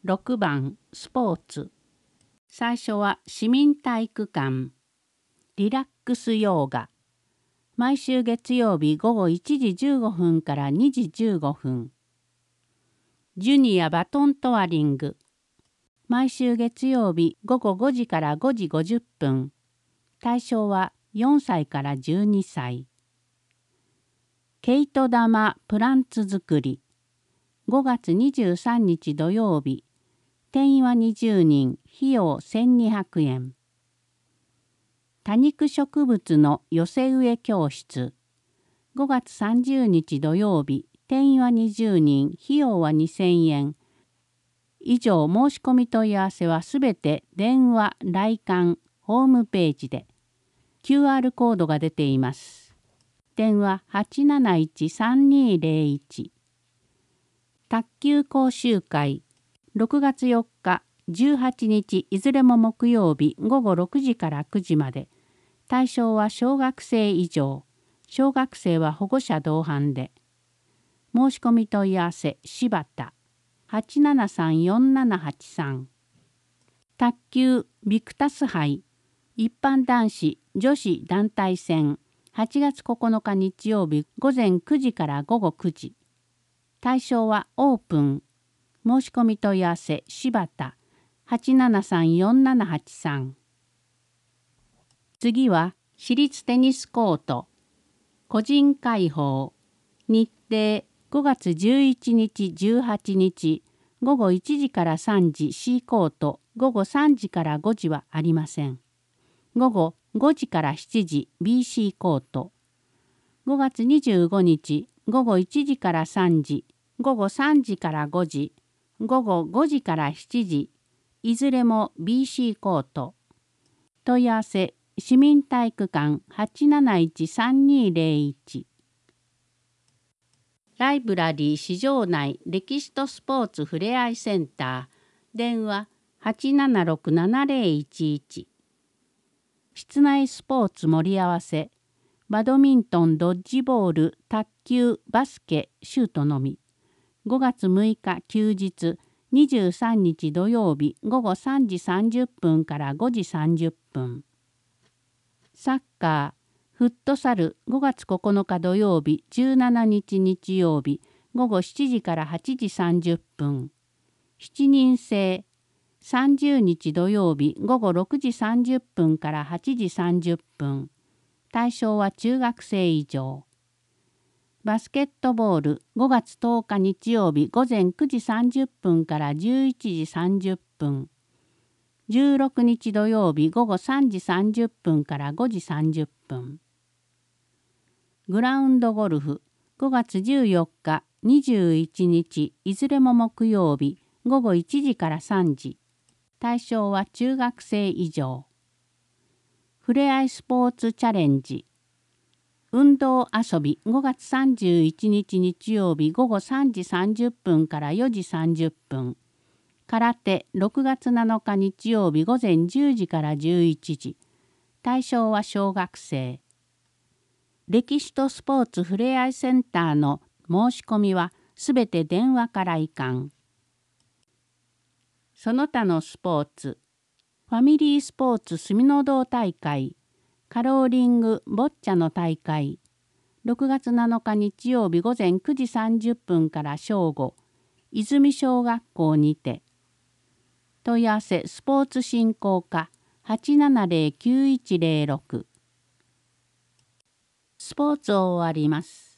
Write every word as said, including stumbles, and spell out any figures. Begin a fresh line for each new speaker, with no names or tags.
ろくばんスポーツ。最初は市民体育館。リラックスヨーガ。毎週月曜日午後いちじじゅうごふんからにじじゅうごふん。ジュニアバトントワリング。毎週月曜日午後ごじからごじごじゅっぷん。対象はよんさいからじゅうにさい。毛糸玉プランツ作り。ごがつにじゅうさんにち土曜日。定員はにじゅうにん、費用せんにひゃくえん。多肉植物の寄せ植え教室。ごがつさんじゅうにち土曜日。定員はにじゅうにん、費用はにせんえん。以上申し込み問い合わせはすべて電話、来館、ホームページで。キューアール コードが出ています。電話 はちなないちさんにーぜろいち。卓球講習会。ろくがつよっか、じゅうはちにちいずれも木曜日ごごろくじからくじまで。対象は小学生以上。小学生は保護者同伴で。申し込み問い合わせ柴田 はちななさんよんななはちさん。卓球ビクタス杯。一般男子女子団体戦はちがつここのか日曜日午前くじから午後くじ。対象はオープン。申し込み問い合わせ柴田 はちななさんよんななはちさん。次は私立テニスコート。個人開放。日程ごがつじゅういちにちじゅうはちにちごごいちじからさんじ C コート、ごごさんじからごじはありません。ごごごじからしちじ ビーシー コート。ごがつにじゅうごにちごごいちじからさんじ、ごごさんじからごじ、ごごごじからしちじ、いずれも ビーシー コート。問い合わせ市民体育館 はちなないちさんにーぜろいち。ライブラリー市場内歴史とスポーツふれあいセンター。電話 はちななろくななぜろいちいち。室内スポーツ盛り合わせ。バドミントン、ドッジボール、卓球、バスケ、シュートのみ。ごがつむいか休日、にじゅうさんにち土曜日ごごさんじさんじゅっぷんからごじさんじゅっぷん。サッカー、フットサルごがつここのか土曜日じゅうしちにち日曜日ごごしちじからはちじさんじゅっぷん。しちにん制さんじゅうにち土曜日ごごろくじさんじゅっぷんからはちじさんじゅっぷん。対象は中学生以上。バスケットボールごがつとおか日曜日午前くじさんじゅっぷんからじゅういちじさんじゅっぷん。じゅうろくにち土曜日午後さんじさんじゅっぷんからごじさんじゅっぷん。グラウンドゴルフごがつじゅうよっか、にじゅういちにちいずれも木曜日ごごいちじからさんじ。対象は中学生以上。ふれあいスポーツチャレンジ。運動遊びごがつさんじゅういちにち日曜日ごごさんじさんじゅっぷんからよじさんじゅっぷん。空手ろくがつなのか日曜日午前じゅうじからじゅういちじ。対象は小学生。歴史とスポーツふれあいセンターの申し込みはすべて電話からいかん。その他のスポーツ。ファミリースポーツ住の堂大会。カローリングボッチャの大会。ろくがつなのか日曜日午前くじさんじゅっぷんから正午。泉小学校にて。問い合わせスポーツ振興課 はちななぜろきゅういちぜろろく。スポーツを終わります。